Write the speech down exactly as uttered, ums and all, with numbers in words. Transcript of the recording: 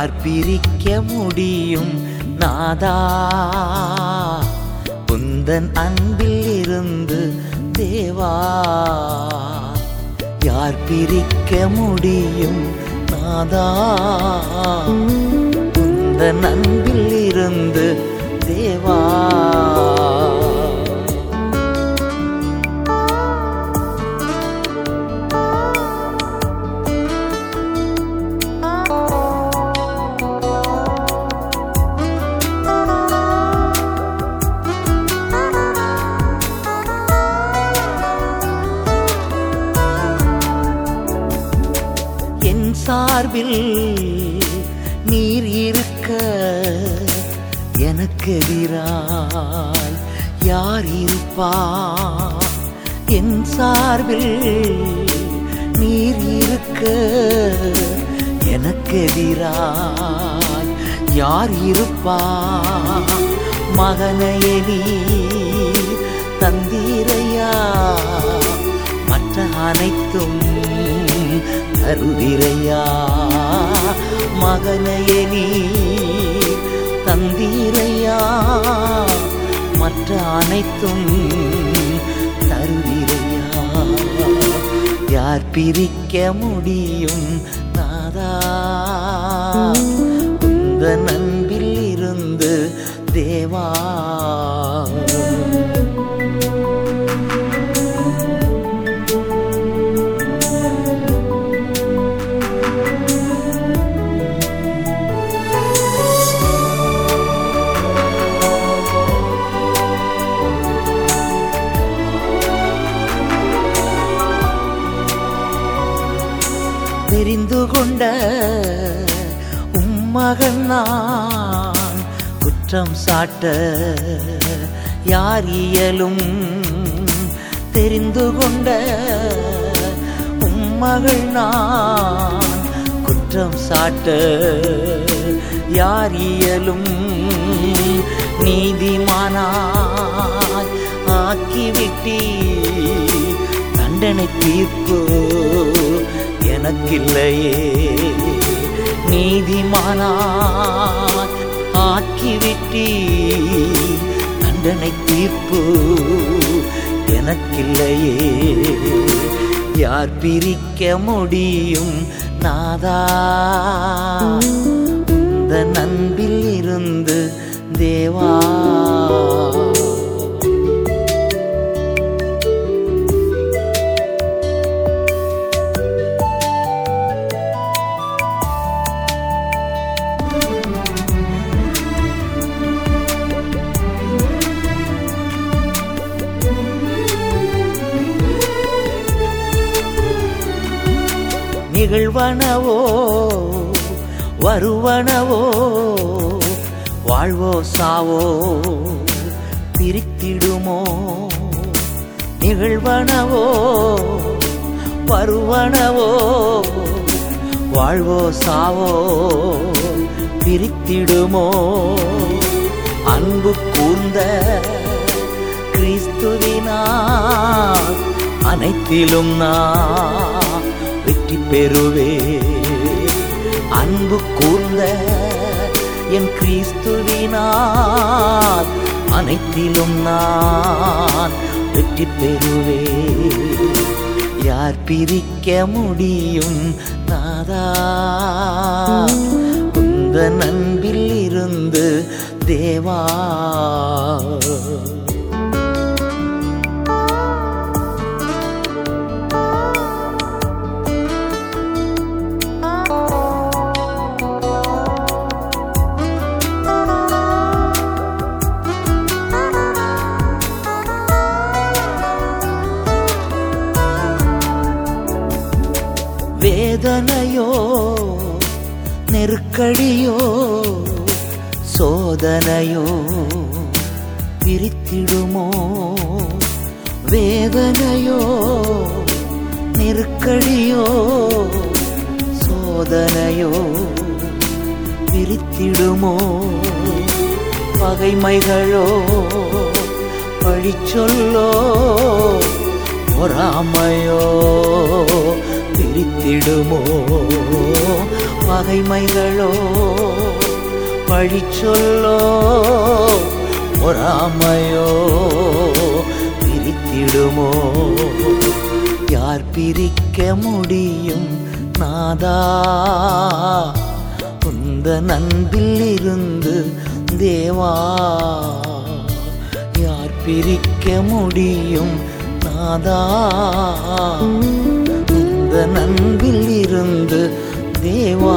யார் பிரிக்க முடியும் நாதா உந்தன் அன்பில் இருந்து தேவா யார் பிரிக்க முடியும் நாதா உந்தன் அன்பில் இருந்து தேவா என் சார்பில் நீர் இருக்க எனக்கு எதிராய் யார் இருப்பார் என் சார்பில் நீர் இருக்க எனக்கு எதிராய் யார் இருப்பார் மகனையே நீர் தந்தீரையா மற்ற அனைத்தும் தருதிரையா மகனையே நீர் தந்தீரையா மற்ற அனைத்தும் தருதிரையா யார் பிரிக்க முடியும் நாதா உந்தன் அன்பில் இருந்து தேவா தெரிந்து கொண்ட உம்மகன் நான் குற்றம் சாட்ட யார் இயலும் தெரிந்து கொண்ட உம்மகள் நான் குற்றம் சாட்ட யார் இயலும் நீதிமானாய் ஆக்கிவிட்டி தண்டனை தீர்ப்பு எனக்கில்லையே நீதிமானாய் ஆக்கிவிட்டி தண்டனை தீர்ப்பு எனக்கில்லையே யார் பிரிக்க முடியும் நாதா உந்தன் அன்பில் இருந்து தேவா நிகழ்வனவோ வருவனவோ வாழ்வோ சாவோ பிரித்திடுமோ நிகழ்வனவோ வருவனவோ வாழ்வோ சாவோ பிரித்திடுமோ அன்பு கூர்ந்த கிறிஸ்துவினால் அனைத்திலும் நான் வெற்றி பெறுவே அன்பு கூர்ந்த என் கிறிஸ்துவினால் அனைத்திலும் நான் வெற்றி பெறுவே யார் பிரிக்க முடியும் நாதா உந்தன் அன்பில் இருந்து தேவா வேதனையோ நெருக்கடியோ சோதனையோ பிரித்திடுமோ வேதனையோ நெருக்கடியோ சோதனையோ பிரித்திடுமோ பகைமைகளோ பழிச்சொல்லோ பொறாமையோ பிரித்திடுமோ பகைமைகளோ பழி சொல்லோ பொறாமையோ பிரித்திடுமோ? யார் பிரிக்க முடியும் நாதா உந்தன் அன்பில் இருந்து தேவா? யார் பிரிக்க முடியும் நாதா உந்தன் அன்பில் இருந்து தேவா?